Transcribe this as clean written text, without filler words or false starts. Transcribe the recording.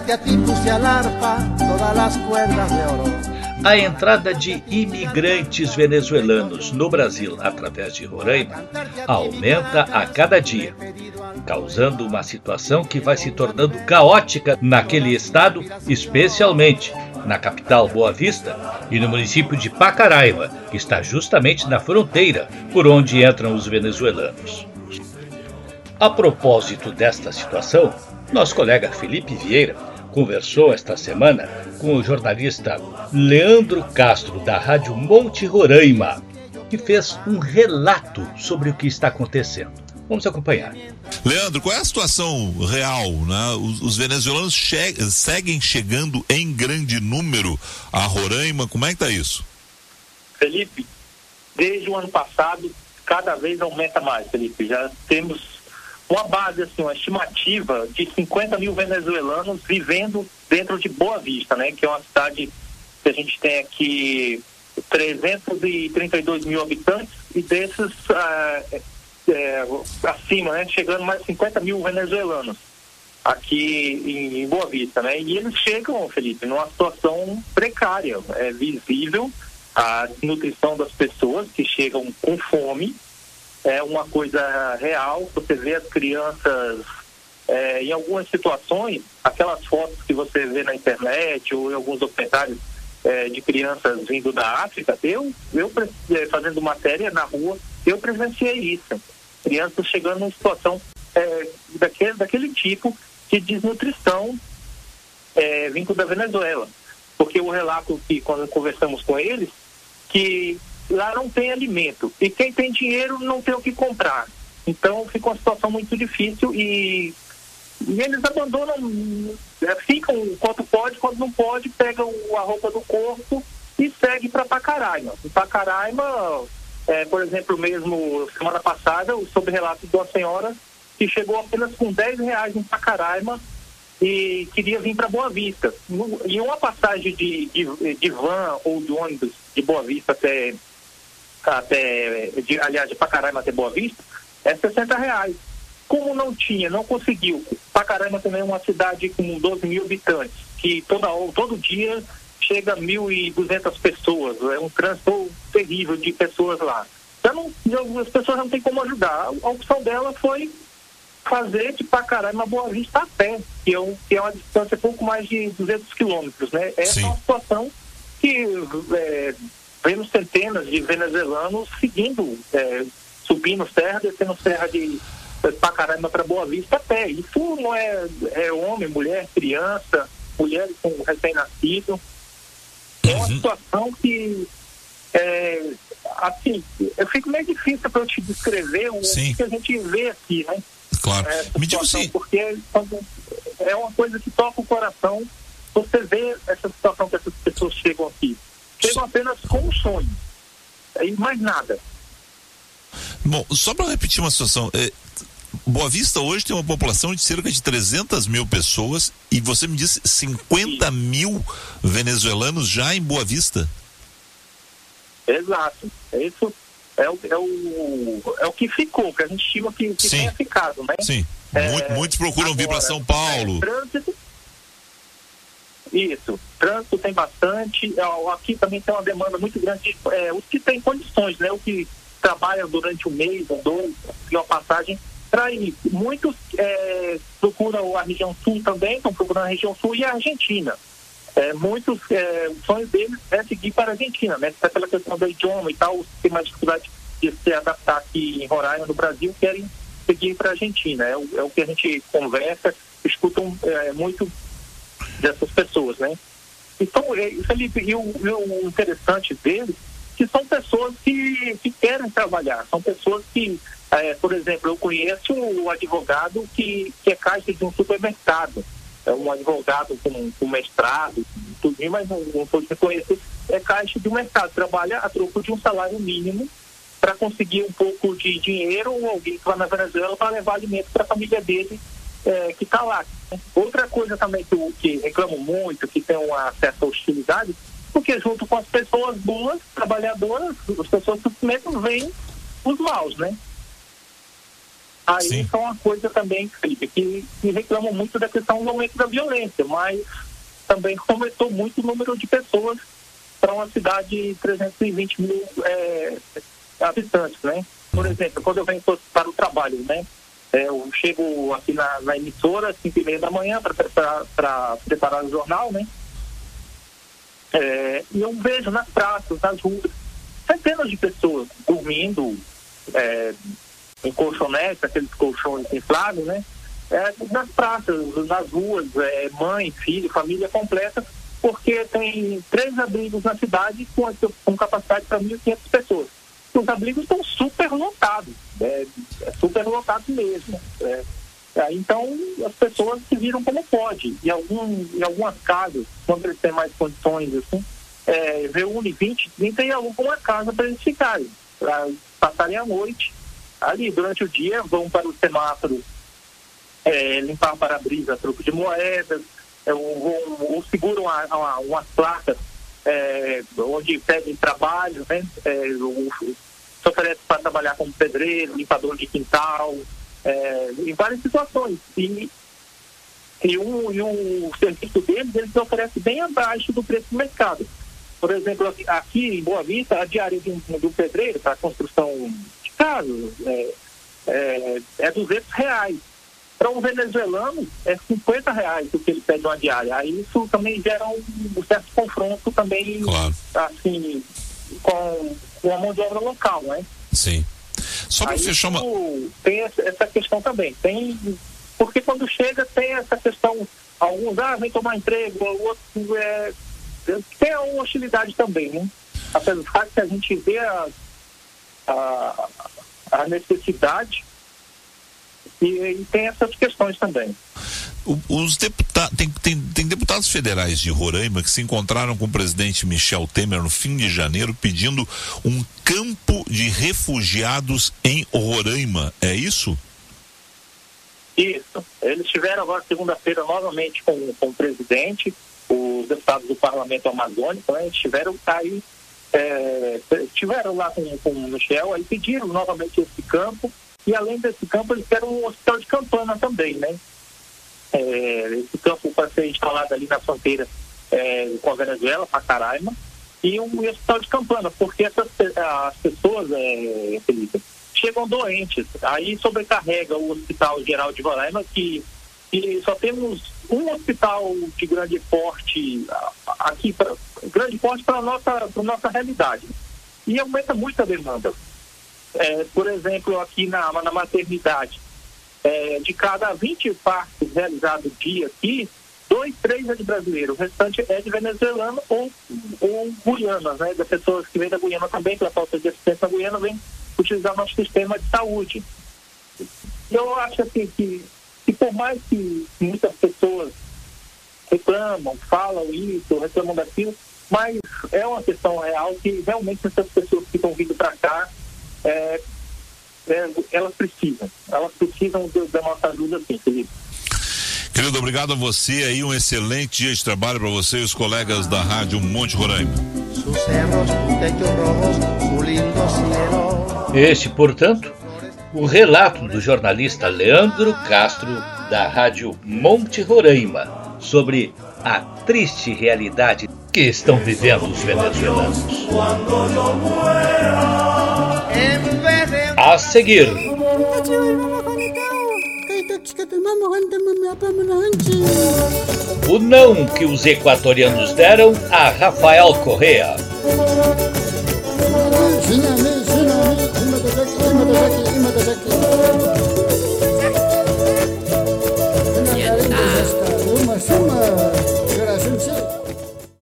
que a ti puse al arpa todas las cuerdas de oro. A entrada de imigrantes venezuelanos no Brasil através de Roraima aumenta a cada dia, causando uma situação que vai se tornando caótica naquele estado, especialmente na capital Boa Vista e no município de Pacaraima, que está justamente na fronteira por onde entram os venezuelanos. A propósito desta situação, nosso colega Felipe Vieira conversou esta semana com o jornalista Leandro Castro, da Rádio Monte Roraima, que fez um relato sobre o que está acontecendo. Vamos acompanhar. Leandro, qual é a situação real, né? Os venezuelanos seguem chegando em grande número a Roraima, como é que está isso? Felipe, desde o ano passado, cada vez aumenta mais, Felipe. Já temos uma base, assim, uma estimativa de 50 mil venezuelanos vivendo dentro de Boa Vista, né? Que é uma cidade que a gente tem aqui 332 mil habitantes e desses acima, né? Chegando mais 50 mil venezuelanos aqui em Boa Vista, né? E eles chegam, Felipe, numa situação precária. É visível a desnutrição das pessoas que chegam com fome. É uma coisa real. Você vê as crianças em algumas situações, aquelas fotos que você vê na internet ou em alguns documentários de crianças vindo da África, eu fazendo matéria na rua, eu presenciei isso. Crianças chegando numa situação daquele tipo de desnutrição vindo da Venezuela. Porque o relato que, quando conversamos com eles, que lá não tem alimento. E quem tem dinheiro não tem o que comprar. Então fica uma situação muito difícil e eles abandonam, ficam quanto pode, quando não pode, pegam a roupa do corpo e seguem para Pacaraima. Em Pacaraima, por exemplo, mesmo semana passada, eu soube relato de uma senhora que chegou apenas com R$10 em Pacaraima e queria vir para Boa Vista. Em uma passagem de van ou de ônibus de Boa Vista de Pacaraima até Boa Vista, é R$60. Como não conseguiu. Pacaraima também é uma cidade com 12 mil habitantes, que todo dia chega 1.200 pessoas. É um trânsito terrível de pessoas lá. Então, as pessoas não têm como ajudar. A opção dela foi fazer de Pacaraima a Boa Vista a pé, que é uma distância pouco mais de 200 quilômetros, né? Essa é uma situação que vemos centenas de venezuelanos seguindo, subindo serra, descendo serra de Pacaraima para Boa Vista a pé. Isso não é homem, mulher, criança, mulheres com recém-nascido. É uma situação que assim, fica meio difícil para eu te descrever o que a gente vê aqui, né? Claro. Me diga assim, porque é uma coisa que toca o coração. Você vê essa situação que essas pessoas chegam aqui. Chegam apenas com um sonho. E mais nada. Bom, só para repetir uma situação, Boa Vista hoje tem uma população de cerca de 300 mil pessoas e você me disse 50 mil venezuelanos já em Boa Vista? Exato. Isso é o que ficou, que a gente estima que tenha ficado, né? Sim. Muitos procuram vir para São Paulo. Trânsito. Isso. Trânsito tem bastante. Aqui também tem uma demanda muito grande. Os que têm condições, né? O que trabalham durante um mês ou dois, uma passagem para ir. Muitos procuram a região sul também, estão procurando a região sul e a Argentina. Muitos, o sonho deles é seguir para a Argentina, né? Até pela questão do idioma e tal, os que têm mais dificuldade de se adaptar aqui em Roraima, no Brasil, querem seguir para a Argentina. É o que a gente conversa, escutam muito dessas pessoas, né? Então, Felipe, e o interessante deles, que são pessoas que querem trabalhar, são pessoas que, por exemplo, eu conheço o advogado que é caixa de um supermercado. É um advogado com mestrado, tudo, mas não pode reconhecer, é caixa de um mercado, trabalha a troco de um salário mínimo para conseguir um pouco de dinheiro ou alguém que vai na Venezuela para levar alimento para a família dele que está lá. Outra coisa também que reclamo muito, que tem uma certa hostilidade, porque junto com as pessoas boas, trabalhadoras, as pessoas que mesmo veem os maus, né? Aí Sim. isso é uma coisa também, Felipe, que reclamam muito da questão do aumento da violência, mas também aumentou muito o número de pessoas para uma cidade de 320 mil habitantes, né? Por exemplo, quando eu venho para o trabalho, né? Eu chego aqui na emissora às 5h30 da manhã para preparar o jornal, né? E eu vejo nas praças, nas ruas, centenas de pessoas dormindo em colchonetes, aqueles colchões infláveis, né? Nas praças, nas ruas, mãe, filho, família completa, porque tem 3 abrigos na cidade com capacidade para 1.500 pessoas. Os abrigos estão super lotados, super lotados mesmo. Então, as pessoas se viram como pode. Em algumas casas, quando eles têm mais condições, assim, reúne 20, 30 e alugam uma casa para eles ficarem, para passarem a noite. Ali, durante o dia, vão para o semáforo limpar para-brisa, troco de moedas, ou seguram umas placas onde pedem trabalho, né? Se oferece para trabalhar como pedreiro, limpador de quintal, em várias situações. E o serviço deles, eles oferecem bem abaixo do preço do mercado. Por exemplo, aqui em Boa Vista, a diária do pedreiro para a construção de casas é R$200. Para um venezuelano, é R$50 o que ele pede uma diária. Aí isso também gera um certo confronto também, Claro. assim, com a mão de obra local, né? Sim. Só para fechar uma... Tem essa questão também. Porque quando chega, tem essa questão, alguns, vem tomar emprego, o outro tem uma hostilidade também, né? Apesar que a gente vê a necessidade e tem essas questões também. Os deputados, tem deputados federais de Roraima que se encontraram com o presidente Michel Temer no fim de janeiro pedindo um campo de refugiados em Roraima, é isso? Isso. Eles estiveram agora segunda-feira novamente com o presidente, os deputados do Parlamento Amazônico, né? Estiveram aí, estiveram lá com o Michel, aí pediram novamente esse campo, e além desse campo eles querem um hospital de campana também, né? Esse campo para ser instalado ali na fronteira com a Venezuela, Pacaraima, e um hospital de campana, porque as pessoas, Felipe, chegam doentes, aí sobrecarrega o Hospital Geral de Roraima, que só temos um hospital de grande porte aqui, grande porte para a nossa realidade, e aumenta muito a demanda. Por exemplo, aqui na maternidade, de cada 20 partos realizados dia aqui, 2, 3 é de brasileiro, o restante é de venezuelano ou guianas, né? Das pessoas que vêm da Guiana também, pela falta de assistência na Guiana, vêm utilizar o nosso sistema de saúde. Eu acho assim que por mais que muitas pessoas reclamam, falam isso, reclamam daquilo, mas é uma questão real que realmente essas pessoas que estão vindo para cá, elas precisam da nossa ajuda, sim, Felipe. Querido, obrigado a você aí, um excelente dia de trabalho para você e os colegas da Rádio Monte Roraima. Este, portanto, o relato do jornalista Leandro Castro, da Rádio Monte Roraima, sobre a triste realidade que estão vivendo os venezuelanos. A seguir, o não que os equatorianos deram a Rafael Correa.